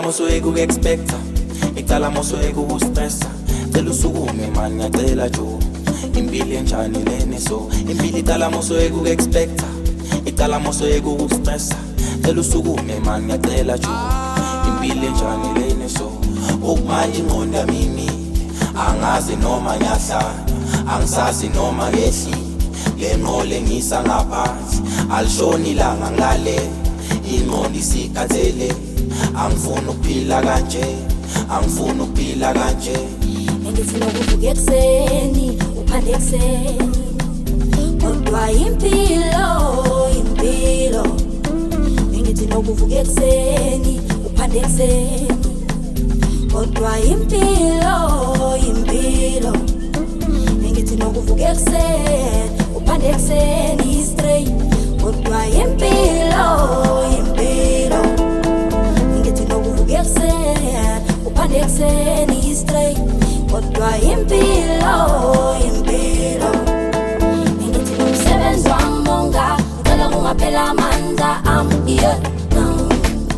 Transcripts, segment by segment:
moso ekuku-expecta, icala moso ekuku-stressa. Cela usukume man ngiyacela jo, impilo enjani lene so. Impilo icala moso ekuku-expecta, icala moso ekuku-stressa. Cela usukume man ngiyacela jo, impilo enjani lene so. Okumanje ingqondo yami angazi noma ngiyahlala, angisazi noma ngehli. Le nqole ngisa ngaphansi, alishoni ilanga ngilalela, ingqondo isikhathele. Angifuni ukuphila kanje, angifuni ukuphila kanje. Ngithi nokuvuka ekuseni uphande ekuseni, kodwa impilo impilo. Ngithi nokuvuka ekuseni uphande ekuseni, kodwa impilo impilo. Ngithi nokuvuka ekuseni uphande ekuseni straight, kodwa impilo impilo. Ngithi nokuvuka ekuseni uphande ekuseni straight, kodwa impilo impilo. Ngithi nomsebenzi wami monga ngicela kungaphela amandla ami now.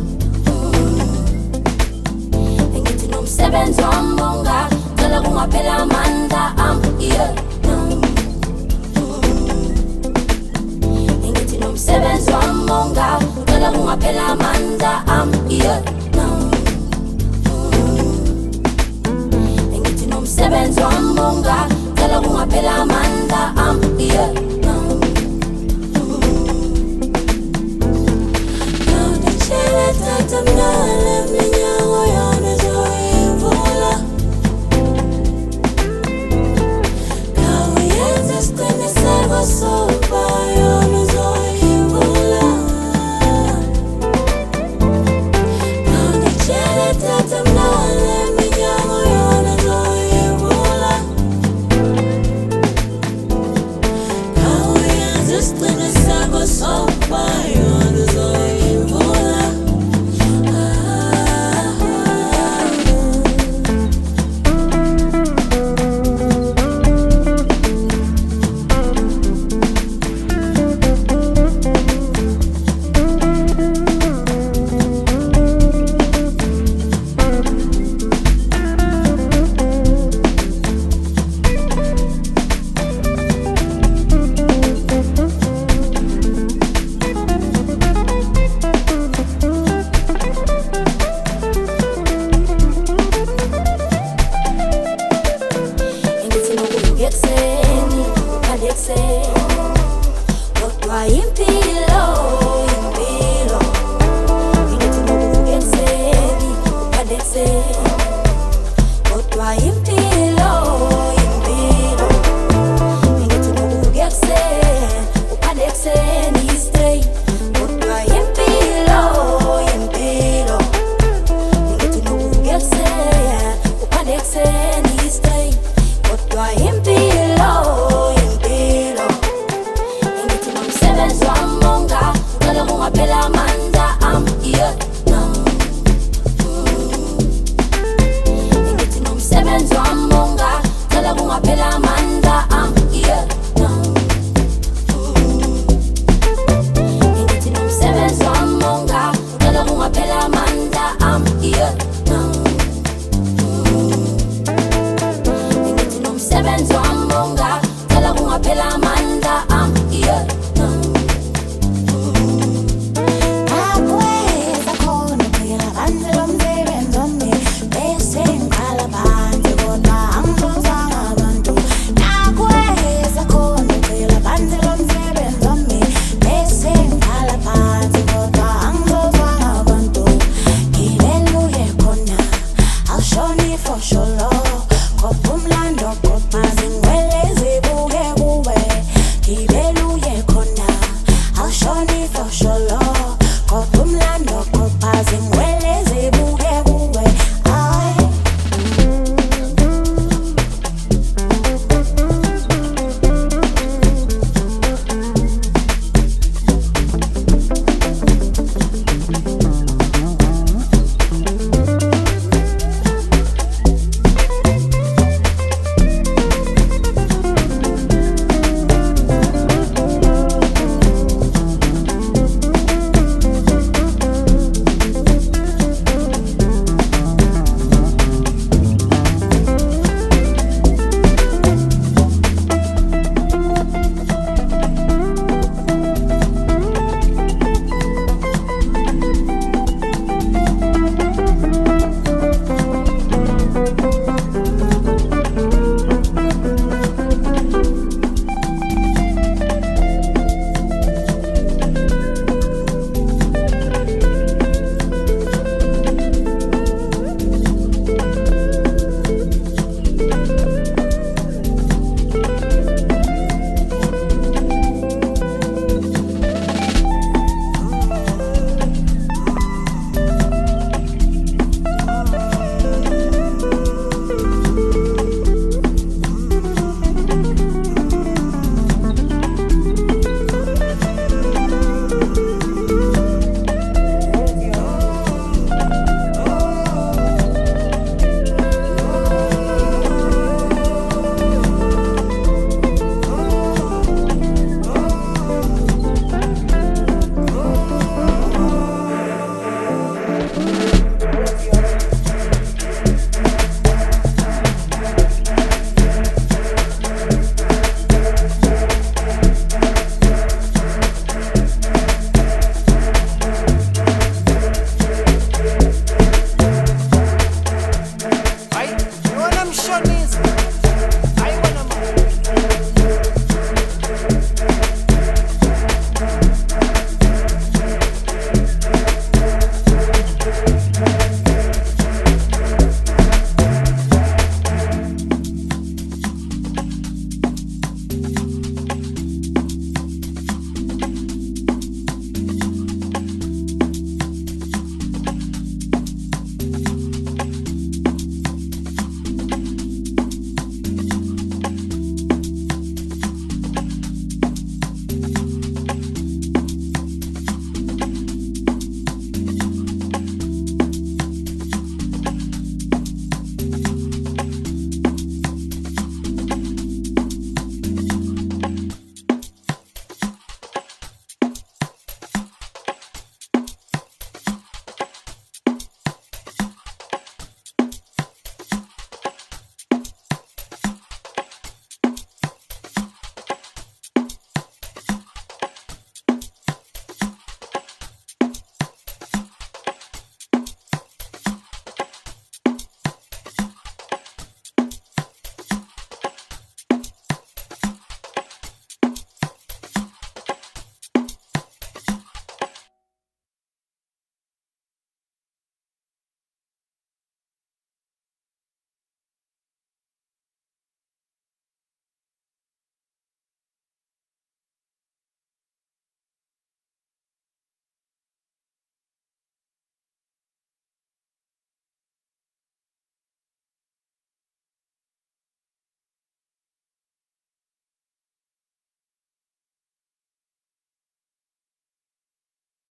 Ngithi nomsebenzi wami monga ngicela kungaphela amandla ami now. Ngithi nomsebenzi wami monga ngicela kungaphela amandla ami now. Umsebenzi wami monga ngicela kungaphela amandla ami now. Ngicela tata mnale minyango yami zoyivula, kawuyenza isiqiniseko sokuba yona uzoyivula. Ngicela tata mnale minyango yona zoyivula, kawuyenza isiqiniseko sokuba yona uzoyivula. Ngithi nokuvuka ekuseni uphande ekuseni, kodwa impilo